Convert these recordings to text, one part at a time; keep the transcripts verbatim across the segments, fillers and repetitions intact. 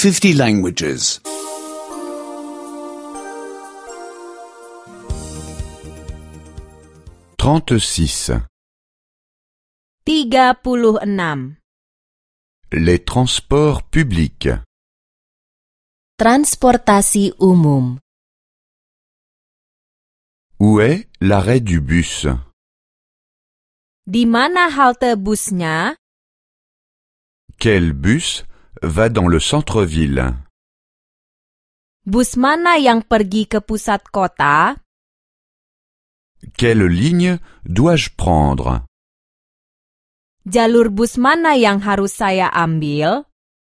fifty languages. trente-six. tiga puluh enam. Les transports publics. Transportasi umum. Où est l'arrêt du bus? Di mana halte busnya? Quel bus va dans le centre-ville? Bus mana yang pergi ke pusat kota? Quelle ligne dois-je prendre? Jalur bus mana yang harus saya ambil?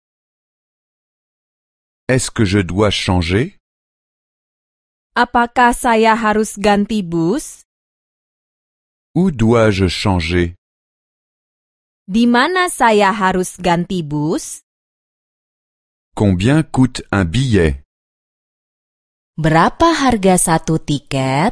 Est-ce que je dois changer? Apakah saya harus ganti bus? Où dois-je changer? Di mana saya harus ganti bus? Combien coûte un billet? Berapa harga satu tiket?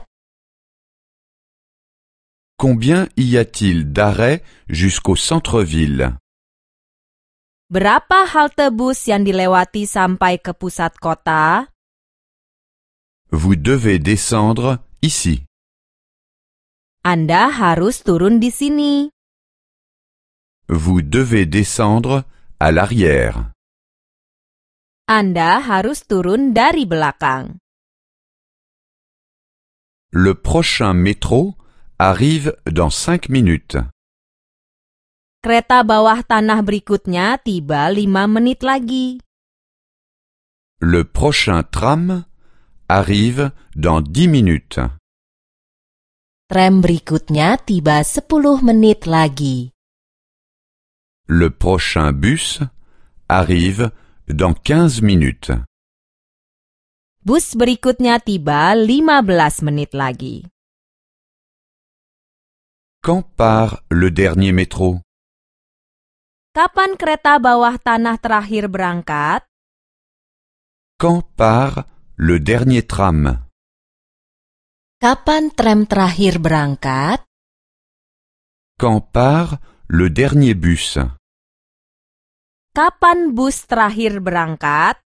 Combien y a-t-il d'arrêts jusqu'au centre-ville? Berapa halte bus yang dilewati sampai ke pusat kota? Vous devez descendre ici. Anda harus turun di sini. Vous devez descendre à l'arrière. Anda harus turun dari belakang. Le prochain métro arrive dans cinq minutes. Kereta bawah tanah berikutnya tiba lima menit lagi. Le prochain tram arrive dans dix minutes. Tram berikutnya tiba sepuluh menit lagi. Le prochain bus arrive dans quinze minutes. Bus berikutnya tiba lima belas menit lagi. Quand part le dernier métro? Kapan kereta bawah tanah terakhir berangkat? Quand part le dernier tram? Kapan tram terakhir berangkat? Quand part le dernier bus? Kapan bus terakhir berangkat?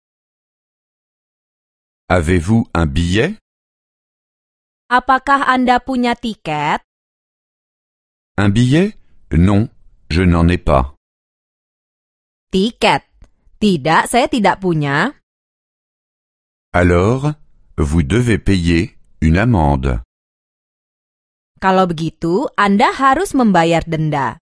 Avez-vous un billet? Apakah Anda punya tiket? Un billet? Non, je n'en ai pas. Tiket? Tidak, saya tidak punya. Alors, vous devez payer une amende. Kalau begitu, Anda harus membayar denda.